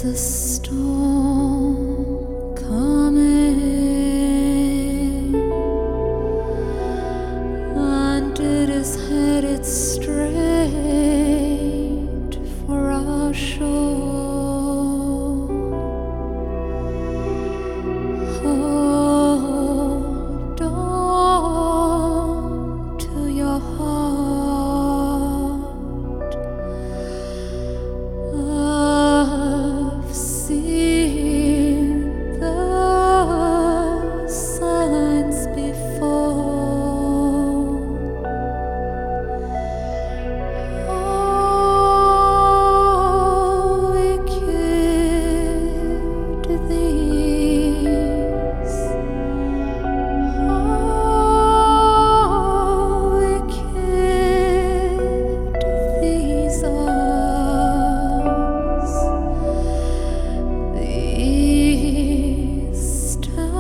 There's a storm coming, and it is headed straight for our shore. Hold on to your heart. I've seen the signs before. Oh, we kid these. Oh, we kid these us. These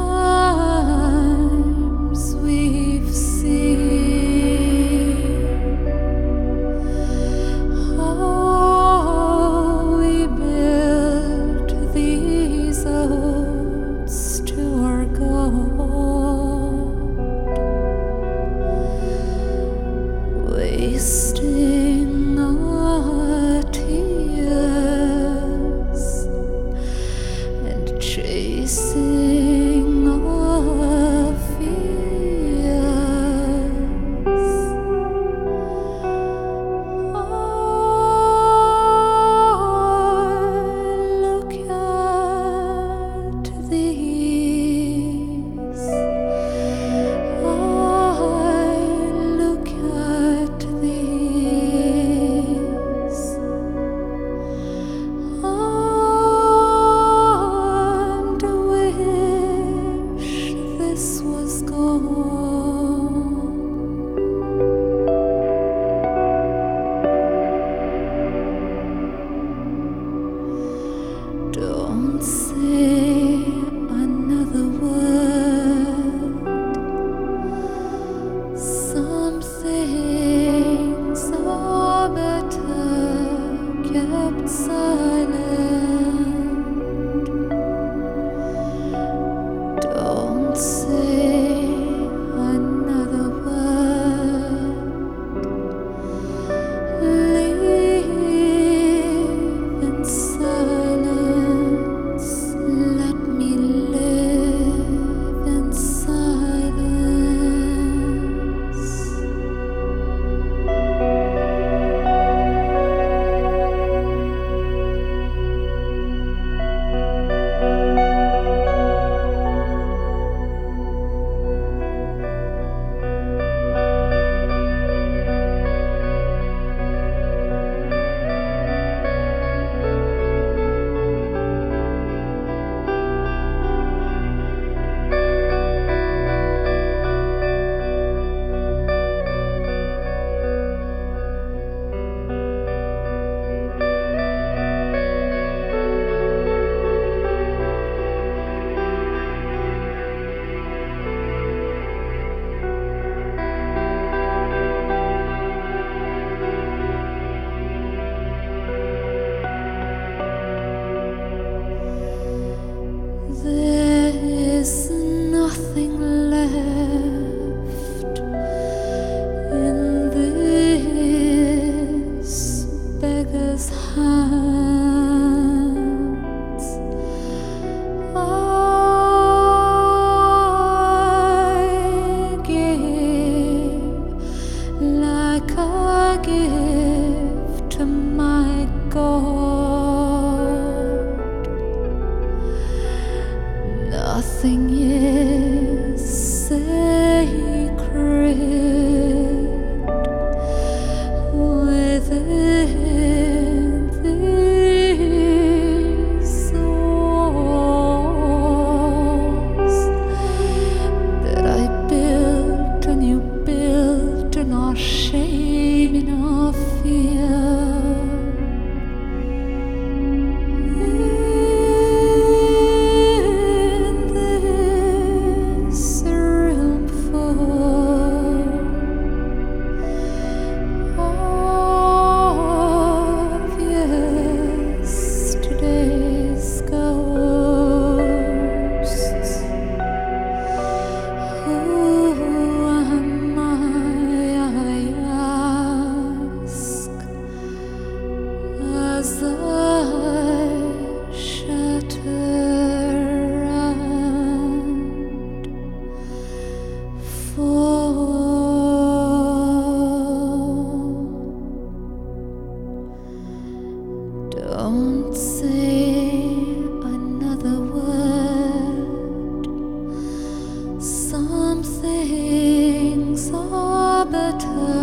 times we've seen. Oh, we built these odes to our God, wasting our tears and chasing our fears. Oh, look at these. I look at these. And wish this was gone. Don't say another word. Some things are better kept silent. Don't say another word. Live in silence. Let me live in silence. There is nothing left in this beggar's hands. I give like I give to my God. Nothing is said. Don't say another word. Some things are better